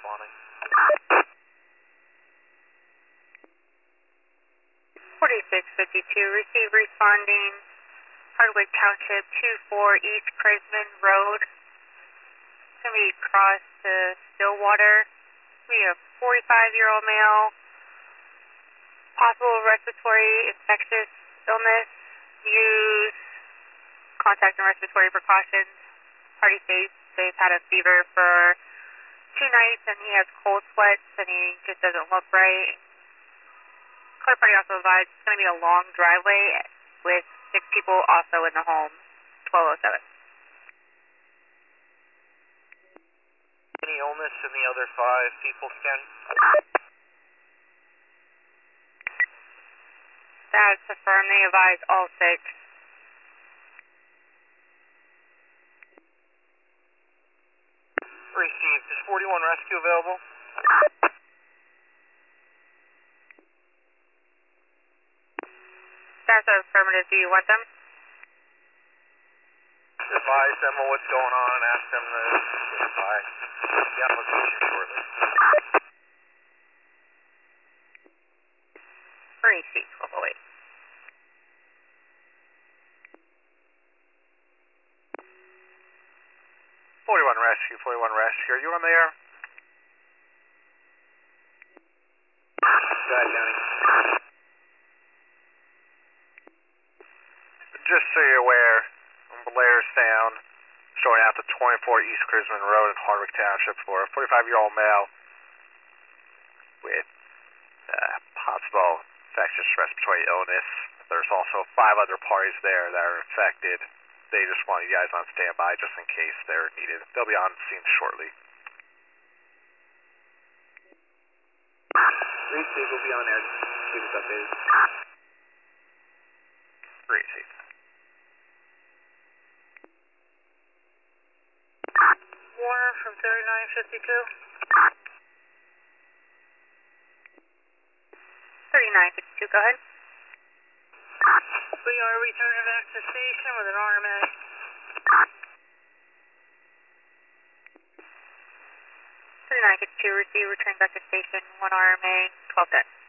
responding. 4652, receive responding Hardwick Township 24 East Kreisman Road. It's going to be across to Stillwater. It's going to be a 45-year-old male, possible respiratory infectious illness. Use contact and respiratory precautions. Party safe. They've had a fever for 2 nights and he has cold sweats and he just doesn't look right. Color party also advised it's going to be a long driveway with 6 people also in the home. 1207. Any illness in the other 5 people, Ken? That's affirmed. They advise all 6. Received. Is 41 rescue available? That's affirmative. Do you want them? Advise them on what's going on and ask them to verify the application shortly. Receive 1208. 41 rescue, 41 rescue. Are you on the air? Go ahead, County. Just so you're aware, Blair Sound, showing out to 24 East Kreisman Road in Hardwick Township for a 45-year-old male with possible infectious respiratory illness. There's also 5 other parties there that are infected. They just want you guys on standby just in case they're needed. They'll be on scene shortly. Receive will be on there. Keep us updated. Receive. Warner from 3952. 3952, go ahead. We are returning back to station with an RMA. 3952, receive, return back to station, 1 RMA, 1210.